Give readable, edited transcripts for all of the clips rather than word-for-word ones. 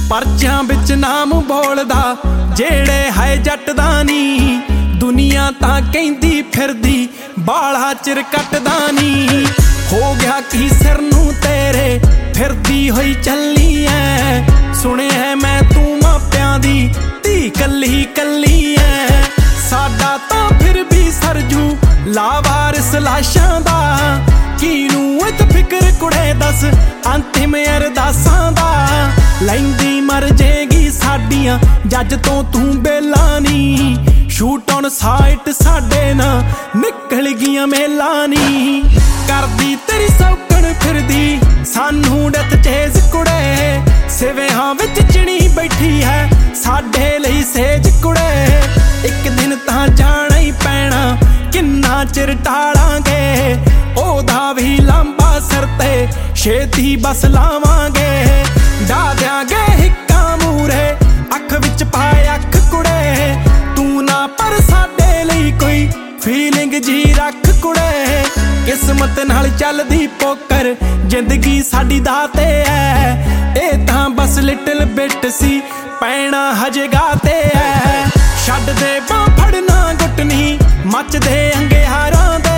परचियां विच नाम बोलदा जेड़े है जट दा नी। दुनिया तां कहंदी फिरदी बाला चिर कटदा नी। हो गया की सिर नूं तेरे फिरदी होई चलनी ऐ। सुने है मैं तू मापियां दी धी कल्ली कल्ली ऐ। साडा तां फिर भी सरजू लावारिस लाशां दा। कीनू इत फिक्र कुड़े दस अंतिम अरदासां दा। लैंदी मर जेगी साडियां जज तो तू बेला नी। शूट ऑन साइट साडे ना निकल गियां मेला नी। करदी तेरी सौकण फिरदी सानू डत चेज कुड़े। सिवियां विच चिणी बैठी है साडे लई सेज कुड़े। एक दिन तां जाना ही पैना किन्ना चिर टालांगे। ओदा भी लंबा सिर ते छेती बस लावांगे। डा दियांगे हिक्का मूरे अख विच पाए अख कुड़े। तू ना पर साडे लई कोई फीलिंग जी रख कुड़े। किस्मत नाल चलदी पोकर जिंदगी साडी दाते है। ए तां बस लिटिल बिट सी पैना हजे गाते है। छड्ड दे बां फड़ना गुटनी मचदे अंगेहारां दे।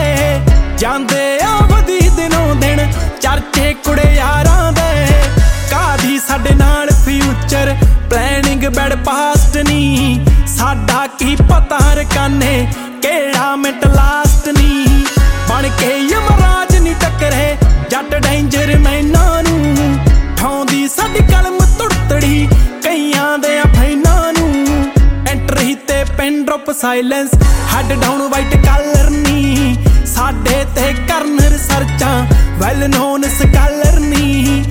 जांदे आ वधी दिनों दिन चर्चे कुड़े यारां दे। कादी साडे नाल फ्यूचर प्लैनिंग बैड पास्ट नी। साडा की पता रकाने केड़ा मिंट लास्ट नी। बन के यमराज नी टकरे जट डेंजर मैनां नूं। ठौंदी साडी कलम तुड़तड़ी कईयां दे फैनां नूं। एंट्री ते pen drop silence head down white colour नी। साडे ते करन रिसर्चां वैल नोन स्कॉलर नी।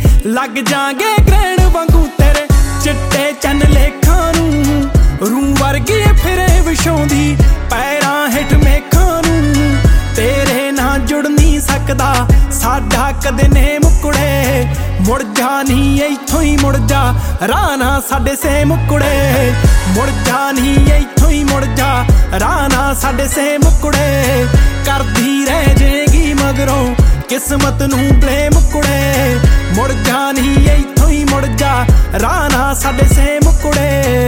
लग जांगे ग्रैंड वांगू तेरे चिट्टे चन लेखां नूं। रूं वर्गी फिरे विछोंदी पैरां हेठ मेखां नूं। तेरे ना जुड़ नहीं सकदा साडा कदे नेम कुड़े। मुड़ जा नी इत्थों ही मुड़ जा राना साडे सेम कुड़े। मुड़ जा नी इत्थों ही मुड़ जा राना साडे सेम कुड़े। करदी रह जेगी मगरों किस्मत नूं ब्लेम कुड़े। मुड़ जा नी इत्थों ही मुड़ जा राना साडे सेम कुड़े।